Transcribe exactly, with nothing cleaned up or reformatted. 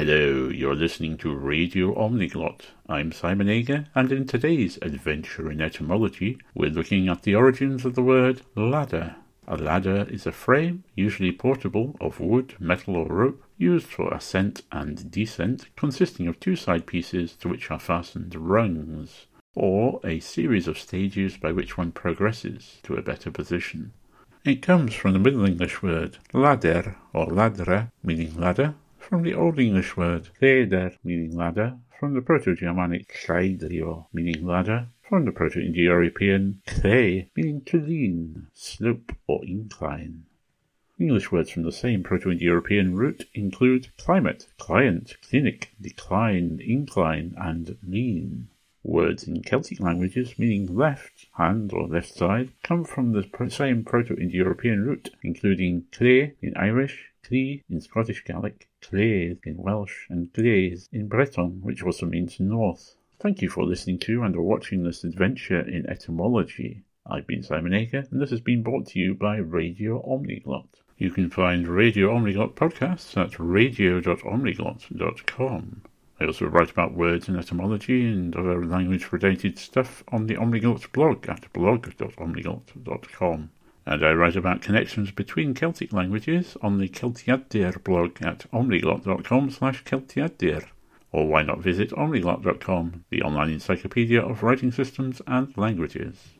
Hello, you're listening to Radio Omniglot. I'm Simon Ager, and in today's adventure in etymology, we're looking at the origins of the word ladder. A ladder is a frame, usually portable, of wood, metal or rope, used for ascent and descent, consisting of two side pieces to which are fastened rungs, or a series of stages by which one progresses to a better position. It comes from the Middle English word ladder or ladra, meaning ladder, from the Old English word leder, meaning ladder, from the Proto-Germanic llaedrio, meaning ladder, from the Proto-Indo-European kre, meaning to lean, slope or incline. English words from the same Proto-Indo-European root include climate, client, clinic, decline, incline, and lean. Words in Celtic languages meaning left, hand or left side, come from the same Proto-Indo-European root, including cre in Irish, cri in Scottish Gaelic, cledd in Welsh, and gles in Breton, which also means north. Thank you for listening to and or watching this adventure in etymology. I've been Simon Ager, and this has been brought to you by Radio Omniglot. You can find Radio Omniglot podcasts at radio dot omniglot dot com. I also write about words and etymology and other language-related stuff on the Omniglot blog at blog dot omniglot dot com. And I write about connections between Celtic languages on the Celtiadur blog at omniglot dot com slash Celtiadur. Or why not visit omniglot dot com, the online encyclopedia of writing systems and languages.